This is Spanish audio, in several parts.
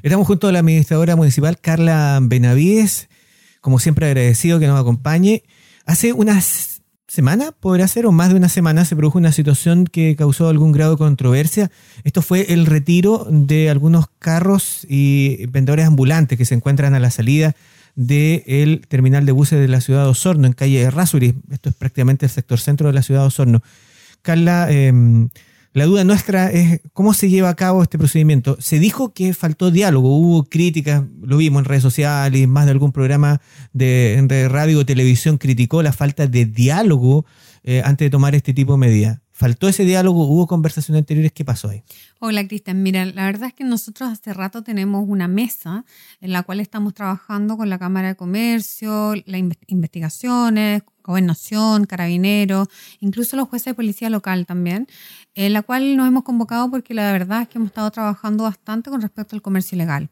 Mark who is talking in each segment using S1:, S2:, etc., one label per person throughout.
S1: Estamos junto a la administradora municipal, Carla Benavides, como siempre agradecido que nos acompañe. Hace unas semanas, podrá ser, o más de una semana, se produjo una situación que causó algún grado de controversia. Esto fue el retiro de algunos carros y vendedores ambulantes que se encuentran a la salida del terminal de buses de la ciudad de Osorno, en calle Errázuriz. Esto es prácticamente el sector centro de la ciudad de Osorno. Carla, la duda nuestra es cómo se lleva a cabo este procedimiento. Se dijo que faltó diálogo, hubo críticas, lo vimos en redes sociales, más de algún programa de radio o televisión criticó la falta de diálogo antes de tomar este tipo de medidas. ¿Faltó ese diálogo? ¿Hubo conversaciones anteriores? ¿Qué pasó ahí?
S2: Hola, Cristian. Mira, la verdad es que nosotros hace rato tenemos una mesa en la cual estamos trabajando con la Cámara de Comercio, las investigaciones, Gobernación, Carabineros, incluso los jueces de policía local también, en la cual nos hemos convocado porque la verdad es que hemos estado trabajando bastante con respecto al comercio ilegal.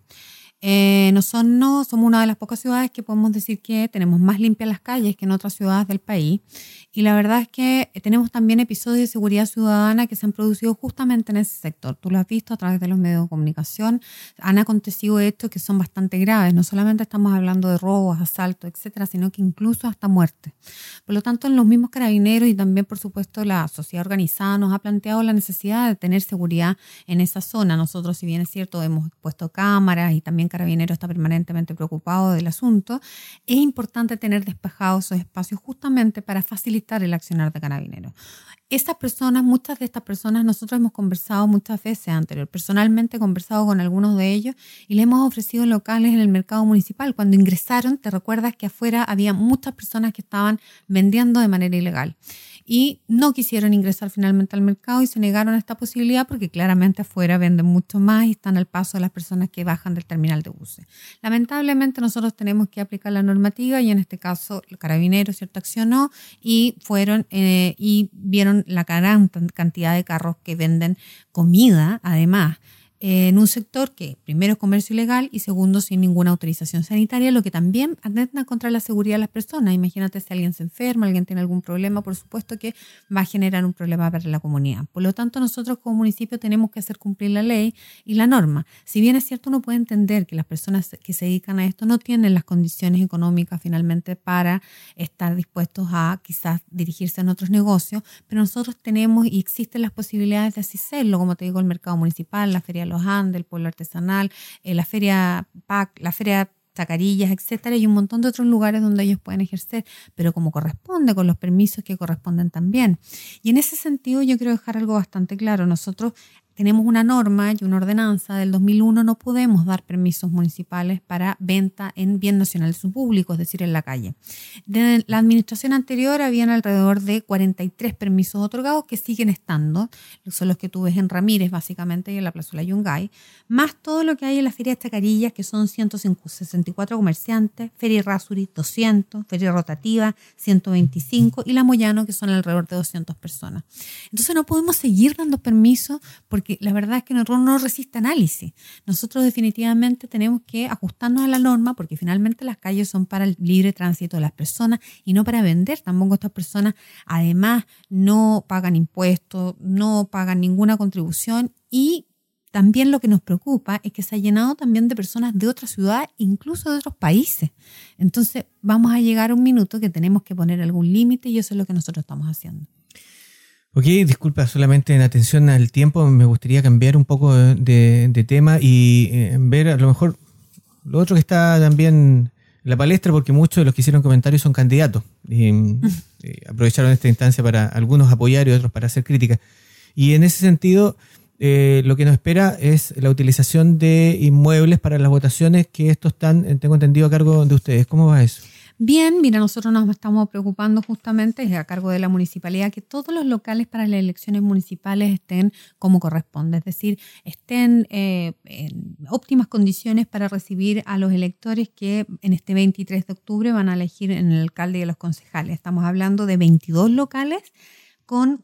S2: Nosotros somos una de las pocas ciudades que podemos decir que tenemos más limpias las calles que en otras ciudades del país. Y la verdad es que tenemos también episodios de seguridad ciudadana que se han producido justamente en ese sector. Tú lo has visto a través de los medios de comunicación. Han acontecido hechos que son bastante graves. No solamente estamos hablando de robos, asaltos, etcétera, sino que incluso hasta muertes. Por lo tanto, en los mismos Carabineros y también, por supuesto, la sociedad organizada nos ha planteado la necesidad de tener seguridad en esa zona. Nosotros, si bien es cierto, hemos puesto cámaras y también Carabineros está permanentemente preocupado del asunto, es importante tener despejados esos espacios justamente para facilitar el accionar de Carabineros. Muchas de estas personas, nosotros hemos conversado muchas veces anterior. Personalmente he conversado con algunos de ellos y les hemos ofrecido locales en el mercado municipal. Cuando ingresaron, te recuerdas que afuera había muchas personas que estaban vendiendo de manera ilegal y no quisieron ingresar finalmente al mercado y se negaron a esta posibilidad porque claramente afuera venden mucho más y están al paso de las personas que bajan del terminal de buses. Lamentablemente nosotros tenemos que aplicar la normativa y en este caso el Carabinero, ¿cierto?, accionó y fueron y vieron la gran cantidad de carros que venden comida, además, en un sector que primero es comercio ilegal y segundo sin ninguna autorización sanitaria, lo que también atenta contra la seguridad de las personas. Imagínate si alguien se enferma, alguien tiene algún problema, por supuesto que va a generar un problema para la comunidad. Por lo tanto, nosotros como municipio tenemos que hacer cumplir la ley y la norma. Si bien es cierto, uno puede entender que las personas que se dedican a esto no tienen las condiciones económicas finalmente para estar dispuestos a quizás dirigirse en otros negocios, pero nosotros tenemos y existen las posibilidades de así serlo, como te digo, el mercado municipal, la feria de los Andes, el pueblo artesanal, la feria PAC, la feria Chacarillas, etcétera, y un montón de otros lugares donde ellos pueden ejercer, pero como corresponde, con los permisos que corresponden también. Y en ese sentido yo quiero dejar algo bastante claro. Nosotros tenemos una norma y una ordenanza del 2001, no podemos dar permisos municipales para venta en bien nacional de su público, es decir, en la calle. De la administración anterior habían alrededor de 43 permisos otorgados que siguen estando, son los que tú ves en Ramírez básicamente y en la Plazuela Yungay, más todo lo que hay en la Feria de Chacarillas, que son 164 comerciantes, Feria Errázuriz 200, Feria Rotativa 125 y la Moyano, que son alrededor de 200 personas. Entonces no podemos seguir dando permisos porque la verdad es que nosotros no resiste análisis. Nosotros definitivamente tenemos que ajustarnos a la norma porque finalmente las calles son para el libre tránsito de las personas y no para vender. Tampoco estas personas además no pagan impuestos, no pagan ninguna contribución y también lo que nos preocupa es que se ha llenado también de personas de otras ciudades, incluso de otros países. Entonces vamos a llegar a un minuto que tenemos que poner algún límite y eso es lo que nosotros estamos haciendo.
S1: Ok, disculpa, solamente en atención al tiempo me gustaría cambiar un poco de tema y ver a lo mejor lo otro que está también en la palestra, porque muchos de los que hicieron comentarios son candidatos y aprovecharon esta instancia para algunos apoyar y otros para hacer críticas. Y en ese sentido, lo que nos espera es la utilización de inmuebles para las votaciones, que estos están, tengo entendido, a cargo de ustedes. ¿Cómo va eso?
S2: Bien, mira, nosotros nos estamos preocupando justamente a cargo de la municipalidad que todos los locales para las elecciones municipales estén como corresponde, es decir, estén en óptimas condiciones para recibir a los electores que en este 23 de octubre van a elegir en el alcalde y a los concejales. Estamos hablando de 22 locales con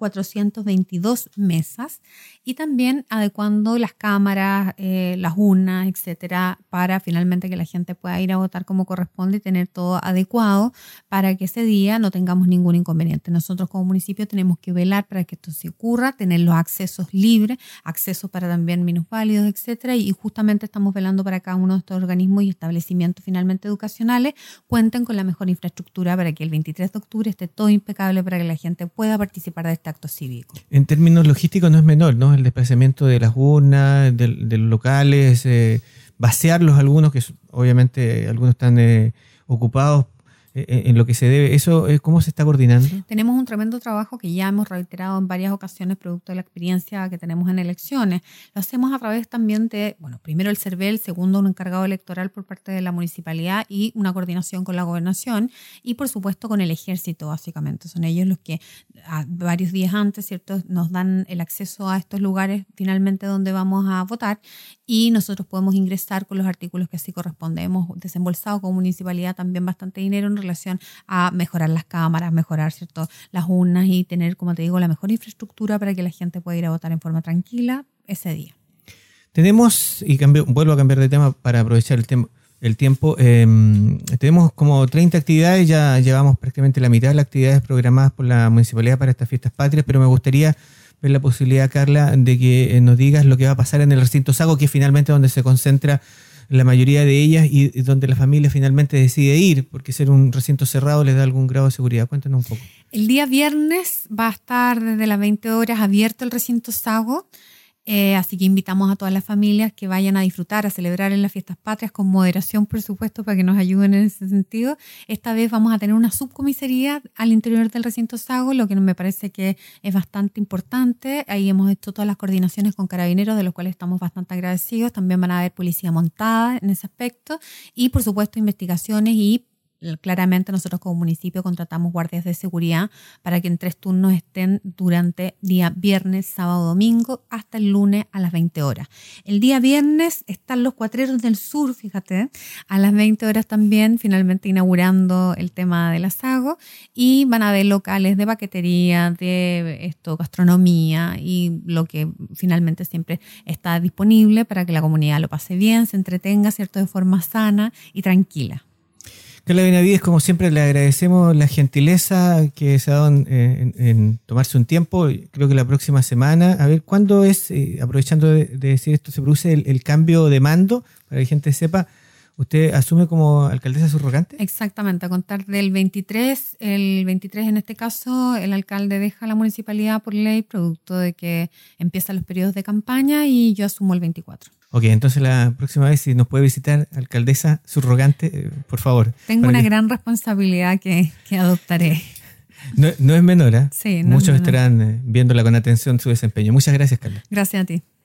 S2: 422 mesas y también adecuando las cámaras, las urnas, etcétera, para finalmente que la gente pueda ir a votar como corresponde y tener todo adecuado para que ese día no tengamos ningún inconveniente. Nosotros como municipio tenemos que velar para que esto se ocurra, tener los accesos libres, accesos para también minusválidos, etcétera, y justamente estamos velando para que cada uno de estos organismos y establecimientos finalmente educacionales cuenten con la mejor infraestructura para que el 23 de octubre esté todo impecable para que la gente pueda participar de este acto cívico.
S1: En términos logísticos no es menor, ¿no? El desplazamiento de las urnas, de los locales, vaciarlos algunos, que obviamente algunos están ocupados en lo que se debe. ¿Eso cómo se está coordinando?
S2: Tenemos un tremendo trabajo que ya hemos reiterado en varias ocasiones producto de la experiencia que tenemos en elecciones. Lo hacemos a través también de, primero el CERVEL, segundo un encargado electoral por parte de la municipalidad y una coordinación con la gobernación y por supuesto con el ejército básicamente. Son ellos los que varios días antes, ¿cierto?, nos dan el acceso a estos lugares finalmente donde vamos a votar y nosotros podemos ingresar con los artículos que así corresponde. Hemos desembolsado como municipalidad también bastante dinero en relación a mejorar las cámaras, mejorar, ¿cierto?, las urnas y tener, como te digo, la mejor infraestructura para que la gente pueda ir a votar en forma tranquila ese día.
S1: Tenemos, y vuelvo a cambiar de tema para aprovechar el tiempo, tenemos como 30 actividades, ya llevamos prácticamente la mitad de las actividades programadas por la municipalidad para estas fiestas patrias, pero me gustaría ver la posibilidad, Carla, de que nos digas lo que va a pasar en el recinto Sago, que es finalmente donde se concentra la mayoría de ellas y donde la familia finalmente decide ir, porque ser un recinto cerrado les da algún grado de seguridad. Cuéntanos un poco.
S2: El día viernes va a estar desde las 20 horas abierto el recinto Sago, así que invitamos a todas las familias que vayan a disfrutar, a celebrar en las fiestas patrias con moderación, por supuesto, para que nos ayuden en ese sentido. Esta vez vamos a tener una subcomisaría al interior del recinto Sago, lo que me parece que es bastante importante. Ahí hemos hecho todas las coordinaciones con carabineros, de los cuales estamos bastante agradecidos. También van a haber policía montada en ese aspecto y, por supuesto, investigaciones y claramente nosotros como municipio contratamos guardias de seguridad para que en 3 turnos estén durante día viernes, sábado, domingo hasta el lunes a las 20 horas. El día viernes están los Cuatreros del Sur, fíjate, a las 20 horas también, finalmente inaugurando el tema del Sago y van a haber locales de paquetería, de gastronomía y lo que finalmente siempre está disponible para que la comunidad lo pase bien, se entretenga, ¿cierto?, de forma sana y tranquila.
S1: Carla Benavides, como siempre, le agradecemos la gentileza que se ha dado en tomarse un tiempo. Creo que la próxima semana, a ver, ¿cuándo es, aprovechando de decir esto, se produce el cambio de mando? Para que la gente sepa, ¿usted asume como alcaldesa subrogante?
S2: Exactamente, a contar del 23, el 23 en este caso, el alcalde deja la municipalidad por ley, producto de que empiezan los periodos de campaña y yo asumo el 24.
S1: Ok, entonces la próxima vez si nos puede visitar, alcaldesa subrogante, por favor.
S2: Tengo una gran responsabilidad que adoptaré.
S1: No es menor, ¿eh?
S2: Sí, no
S1: Muchos
S2: es menor.
S1: estarán viéndola con atención su desempeño. Muchas gracias, Carla.
S2: Gracias a ti.